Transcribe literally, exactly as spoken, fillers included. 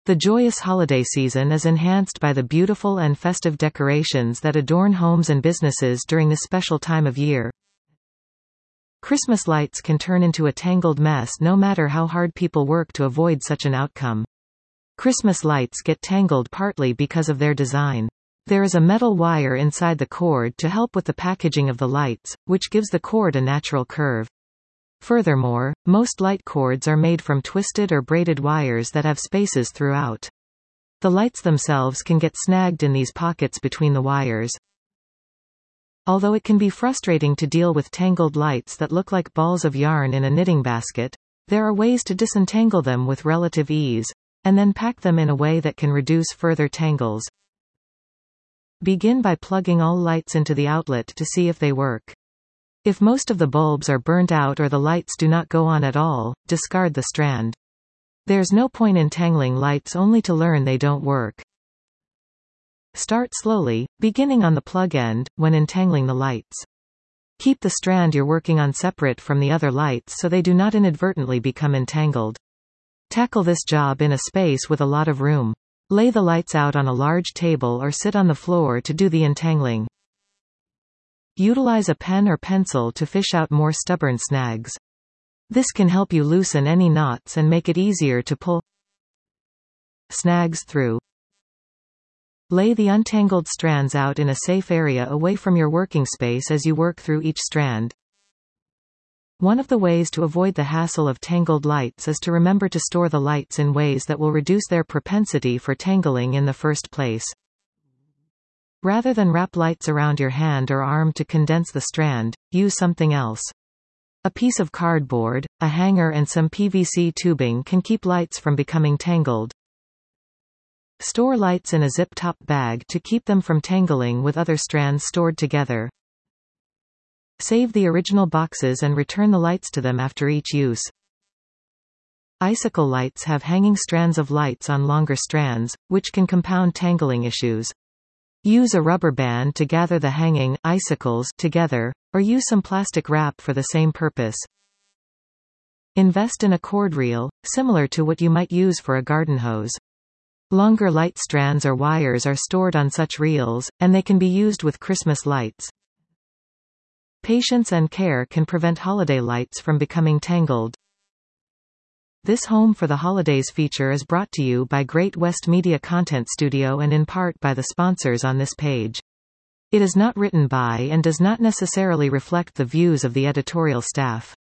The joyous holiday season is enhanced by the beautiful and festive decorations that adorn homes and businesses during this special time of year. Christmas lights can turn into a tangled mess no matter how hard people work to avoid such an outcome. Christmas lights get tangled partly because of their design. There is a metal wire inside the cord to help with the packaging of the lights, which gives the cord a natural curve. Furthermore, most light cords are made from twisted or braided wires that have spaces throughout. The lights themselves can get snagged in these pockets between the wires. Although it can be frustrating to deal with tangled lights that look like balls of yarn in a knitting basket, there are ways to disentangle them with relative ease, and then pack them in a way that can reduce further tangles. Begin by plugging all lights into the outlet to see if they work. If most of the bulbs are burnt out or the lights do not go on at all, discard the strand. There's no point in tangling lights only to learn they don't work. Start slowly, beginning on the plug end, when entangling the lights. Keep the strand you're working on separate from the other lights so they do not inadvertently become entangled. Tackle this job in a space with a lot of room. Lay the lights out on a large table or sit on the floor to do the entangling. Utilize a pen or pencil to fish out more stubborn snags. This can help you loosen any knots and make it easier to pull snags through. Lay the untangled strands out in a safe area away from your working space as you work through each strand. One of the ways to avoid the hassle of tangled lights is to remember to store the lights in ways that will reduce their propensity for tangling in the first place. Rather than wrap lights around your hand or arm to condense the strand, use something else. A piece of cardboard, a hanger and some P V C tubing can keep lights from becoming tangled. Store lights in a zip-top bag to keep them from tangling with other strands stored together. Save the original boxes and return the lights to them after each use. Icicle lights have hanging strands of lights on longer strands, which can compound tangling issues. Use a rubber band to gather the hanging icicles together, or use some plastic wrap for the same purpose. Invest in a cord reel, similar to what you might use for a garden hose. Longer light strands or wires are stored on such reels, and they can be used with Christmas lights. Patience and care can prevent holiday lights from becoming tangled. This Home for the Holidays feature is brought to you by Great West Media Content Studio and in part by the sponsors on this page. It is not written by and does not necessarily reflect the views of the editorial staff.